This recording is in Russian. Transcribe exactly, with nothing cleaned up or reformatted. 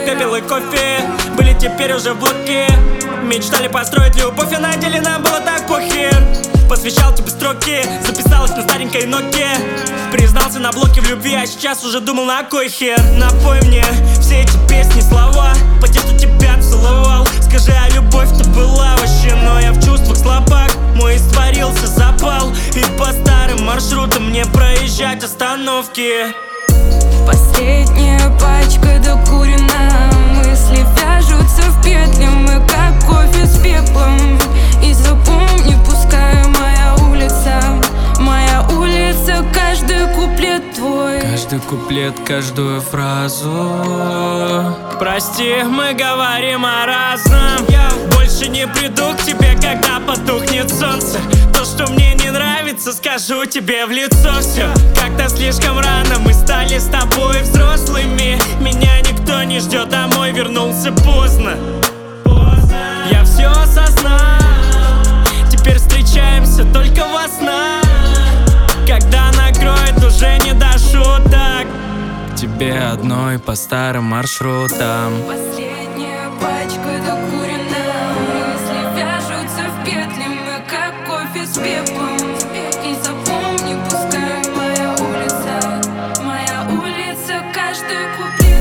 пепел и кофе были теперь уже в блоке. Мечтали построить любовь, и на деле нам было так похер. Посвящал тебе строки, записалась на старенькой ноте. Признался на блоке в любви, а сейчас уже думал, на кой хер. Напой мне все эти песни, слова. По детству тебя целовал. Скажи, а любовь-то была вообще? Но я в чувствах слабак, мой испарился запал. И по старым маршрутам мне проезжать остановки. Последняя пачка докурена, мысли вяжутся в петли, мы как кофе с пеплом. И запомни, пускай моя улица, моя улица, каждый куплет твой. Каждый куплет, каждую фразу. Прости, мы говорим о разном. Я больше не приду к тебе, когда потухнет солнце. То, что мне не нравится, скажу тебе в лицо все. Как-то слишком рано мы стали с тобой взрослыми. Меня никто не ждет, домой вернулся поздно. Я все осознал, теперь встречаемся только во снах. Когда накроет, уже не до шуток. Тебе одной по старым маршрутам. Последняя пачка докурена, мысли вяжутся в петли, мы как кофе с пеплом. И запомни, пускай моя улица, моя улица, каждый куплет